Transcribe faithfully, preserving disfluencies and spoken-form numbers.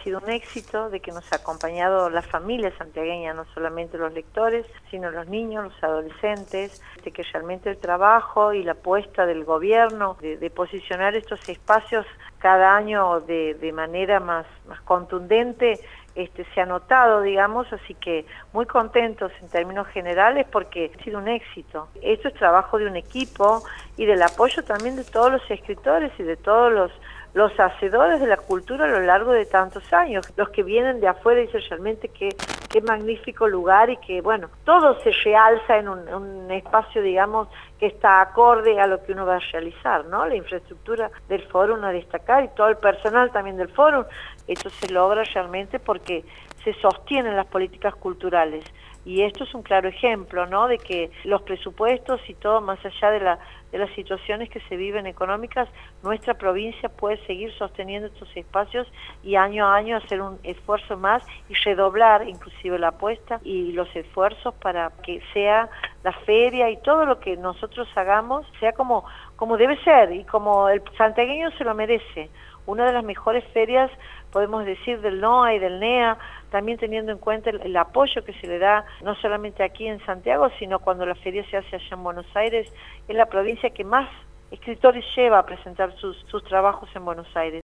sido un éxito, de que nos ha acompañado la familia santiagueña, no solamente los lectores, sino los niños, los adolescentes, de que realmente el trabajo y la apuesta del gobierno de, de posicionar estos espacios cada año de, de manera más, más contundente, Este, se ha notado, digamos, así que muy contentos en términos generales porque ha sido un éxito. Esto es trabajo de un equipo y del apoyo también de todos los escritores y de todos los, los hacedores de la cultura a lo largo de tantos años, los que vienen de afuera y dicen realmente que qué magnífico lugar y que, bueno, todo se realza en un, un espacio, digamos, que está acorde a lo que uno va a realizar, ¿no? La infraestructura del fórum a destacar y todo el personal también del fórum, esto se logra realmente porque se sostienen las políticas culturales y esto es un claro ejemplo, ¿no? De que los presupuestos y todo, más allá de la de las situaciones que se viven económicas, nuestra provincia puede seguir sosteniendo estos espacios y año a año hacer un esfuerzo más y redoblar inclusive la apuesta y los esfuerzos para que sea la feria y todo lo que nosotros hagamos sea como, como debe ser y como el santiagueño se lo merece. Una de las mejores ferias, podemos decir, del N O A y del N E A, también teniendo en cuenta el, el apoyo que se le da, no solamente aquí en Santiago, sino cuando la feria se hace allá en Buenos Aires, es la provincia que más escritores lleva a presentar sus, sus trabajos en Buenos Aires.